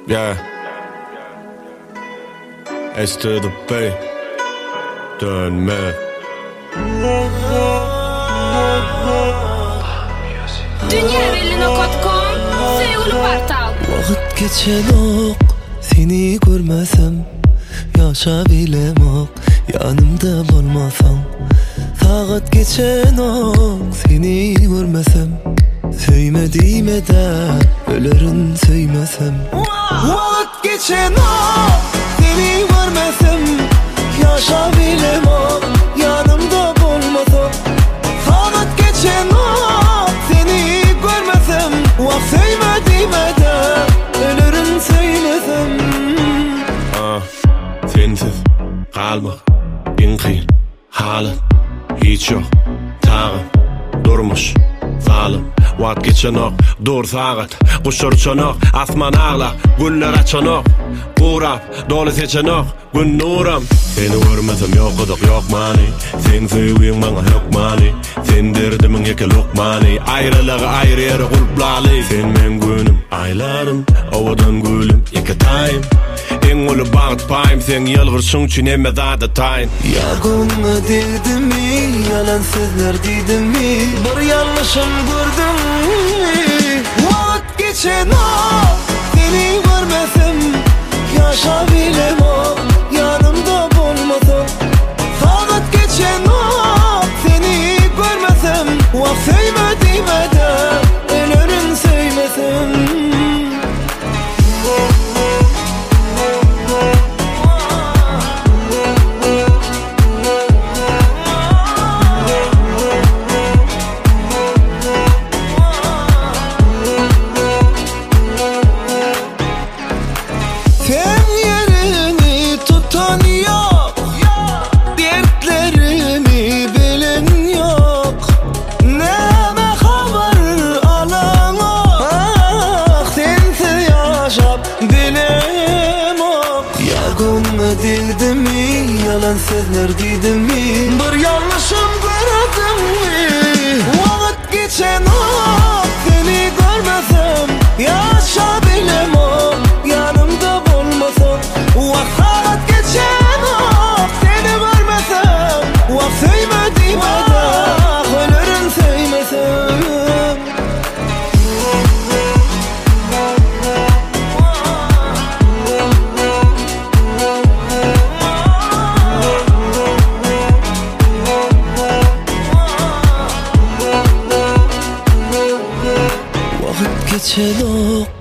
Yeah. S to the B. Dönme. Dünyavelino.com Sevgili portal. Vakit geçen ok, seni görmesem yaşabilemem, yanımda olmasan. Saat geçen ok, seni görmesem söymediğime de ölürün söymesem. Vakit geçen ok, seni görmesem yaşabilemem, yanımda olmasan. Saat geçen ok, seni görmesem vak söymediğime de ölürün söymesem. Sensiz kalmak en kıyın halat. Hiç yok tağım durmuş zalim. Vat geçen ok dur saat. Kuşur çanok asman ağla. Güller açanok Kurap dolu seçenok gün nuram. Seni görmesem yok odak yok mani. Sen sevgin bana yok mani. Sen derdimin yeke lokmani. Ayrılığı ayrı yere kulplali. Sen men günüm aylarım ovadan gülüm yeke tayım. En ulu bağıt payım. Sen yalgırsın için emme zada tayin. Yagona dedim mi, yalan sözler dedim mi, bir yanlışım gördüm mi? Vakit geçen ok, seni görmesem yaşabilemem, yanımda olmasan. Saat geçen ok, seni görmesem vak söymediğime de ölürün söymesem. Dedim mi, yalan sözler dedim mi, bir yanlışım gördüm mi? Vakit geçen ok, seni görmesem yaşabilemem, yanımda olmasan. Vakit geçen ok, seni görmesem vak söymediğime de ölürün söymesem. Geçen ok,